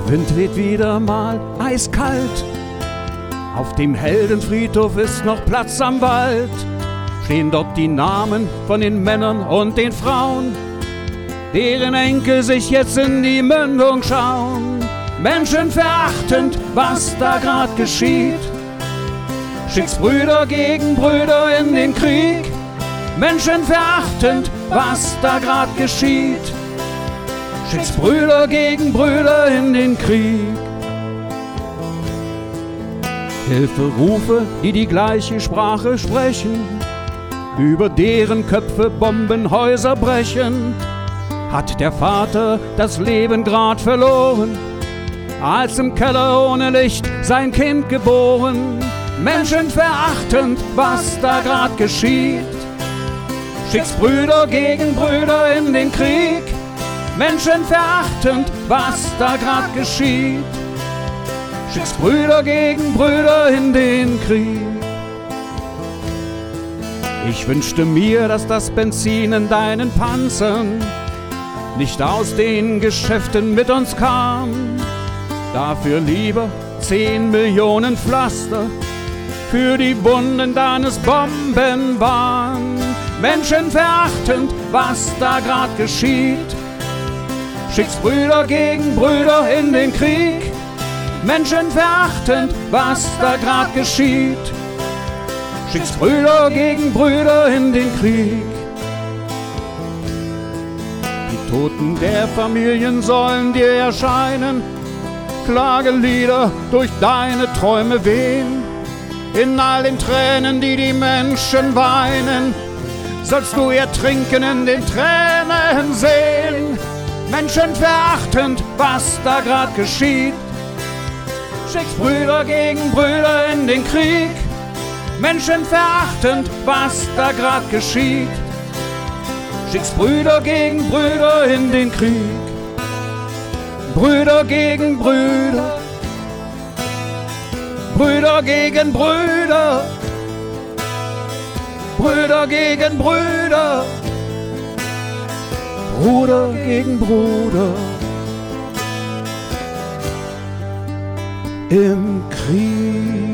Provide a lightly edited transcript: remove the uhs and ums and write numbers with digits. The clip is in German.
Wind weht wieder mal eiskalt. Auf dem Heldenfriedhof ist noch Platz am Wald. Stehen dort die Namen von den Männern und den Frauen, deren Enkel sich jetzt in die Mündung schauen. Menschenverachtend, was da grad geschieht. Schickst Brüder gegen Brüder in den Krieg. Menschenverachtend, was da grad geschieht. Schickst Brüder gegen Brüder in den Krieg. Hilferufe, die die gleiche Sprache sprechen, über deren Köpfe Bombenhäuser brechen. Hat der Vater das Leben grad verloren, als im Keller ohne Licht sein Kind geboren. Menschenverachtend, was da grad geschieht. Schickst Brüder gegen Brüder in den Krieg. Menschenverachtend, was da grad geschieht. Schickst Brüder gegen Brüder in den Krieg. Ich wünschte mir, dass das Benzin in deinen Panzern nicht aus den Geschäften mit uns kam. Dafür lieber 10 Millionen Pflaster für die Wunden deines Bombenwahns. Menschenverachtend, was da grad geschieht. Schickst Brüder gegen Brüder in den Krieg. Menschenverachtend, was da grad geschieht. Schickst Brüder gegen Brüder in den Krieg. Die Toten der Familien sollen dir erscheinen, Klagelieder durch deine Träume wehen. In all den Tränen, die die Menschen weinen, sollst du ertrinken in den Tränen sehen. Menschenverachtend, was da grad geschieht. Schickst Brüder gegen Brüder in den Krieg. Menschenverachtend, was da grad geschieht. Schickst Brüder gegen Brüder in den Krieg. Brüder gegen Brüder. Brüder gegen Brüder. Brüder gegen Brüder. Bruder gegen Bruder. Im Krieg.